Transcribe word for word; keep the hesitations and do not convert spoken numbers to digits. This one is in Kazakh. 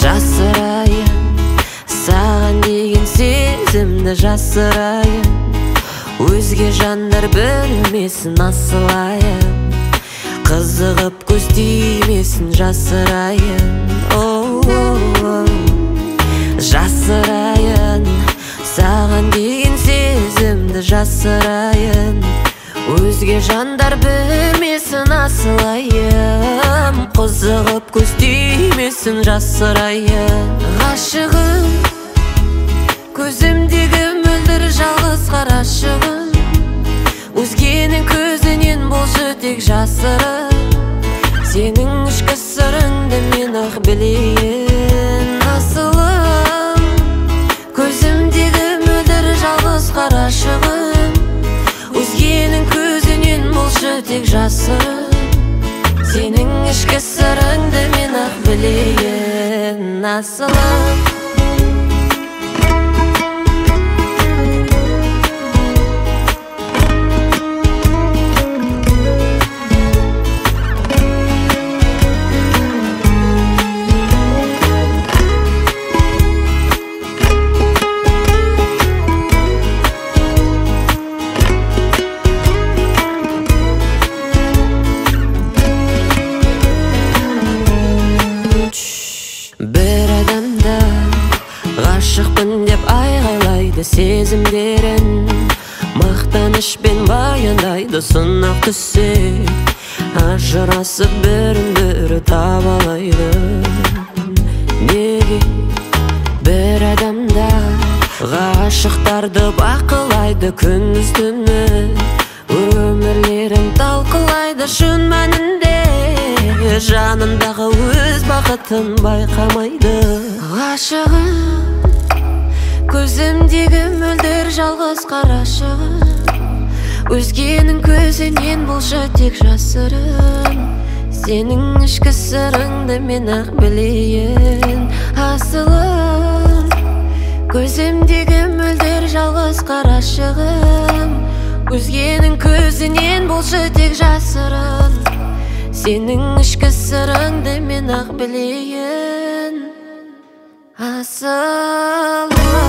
жасырайын, саған деген сезімді жасырайын, өзге жандар білмесін асылайын, қызығып көз тимесін жасырайын. Жасырайын, саған деген сезімді жасырайын, өзге жандар білмесін асылайын, қызығып көз тимесін жасырайын. Ғашығым, көзімдегі мөлдір жалғыз қарашығым, өзгенің көзінен болшы тек жасырын, сенің ішкі сырыңды мен ақ білейін. Асылым, көзімдегі мөлдір жалғыз қарашығым, өзгенің көзінен болшы тек жасырын, сенің ішкі сырыңды мен ақ білейін. Асылым, бір адамда ғашықпын деп айғайлайды сезімдерін, мақтанышпен баяндайды сынақ түссе, ажырасып бірін-бірі табалайды. Неге бір адамда ғашықтарды бақылайды күндіз-түні, өмірлерін талқылайды шын мәнінде, жанындағы өз бақытын байқамайды. Ғашығым, көзімдегі мөлдір жалғыз қарашығым, өзгенің көзінен болшы тек жасырын, сенің ішкі сырыңды мен ақ білейін. Асылым, көзімдегі мөлдір жалғыз қарашығым, өзгенің көзінен болшы тек жасырын, сенің ішкі сырыңды мен ақ білейін. Асылым.